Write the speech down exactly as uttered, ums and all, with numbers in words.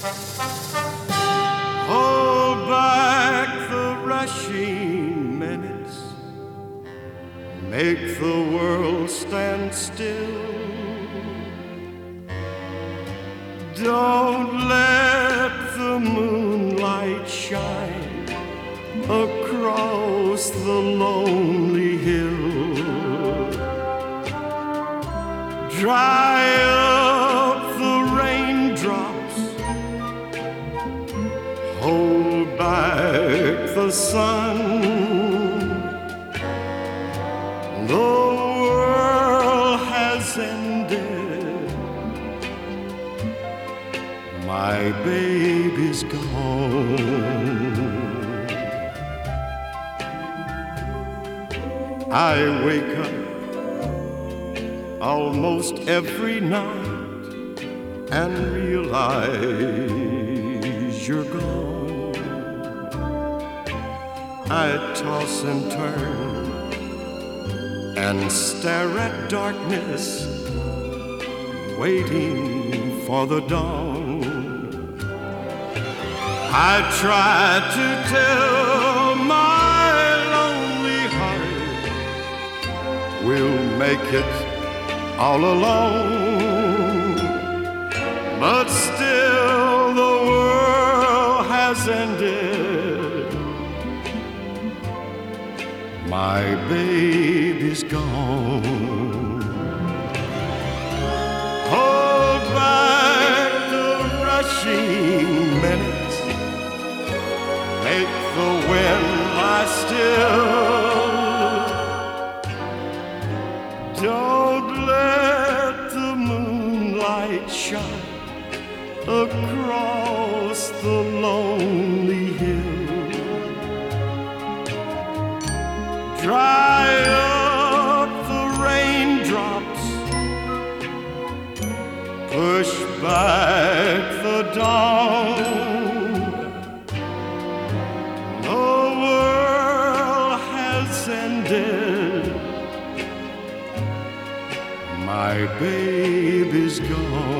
Hold back the rushing minutes, make the world stand still. Don't let the moonlight shine across the lonely hill. Dry up the raindrops, hold back the sun. The world has ended, my baby's gone. I wake up almost every night and realize you're gone. I toss and turn and stare at darkness, waiting for the dawn. I try to tell my lonely heart we'll make it all alone, but still the world has ended, my baby's gone. Hold back the rushing minutes, make the wind lie still. Don't let the moonlight shine across the lonely hill. Dry up the raindrops, push back the dawn. The world has ended, my baby's gone.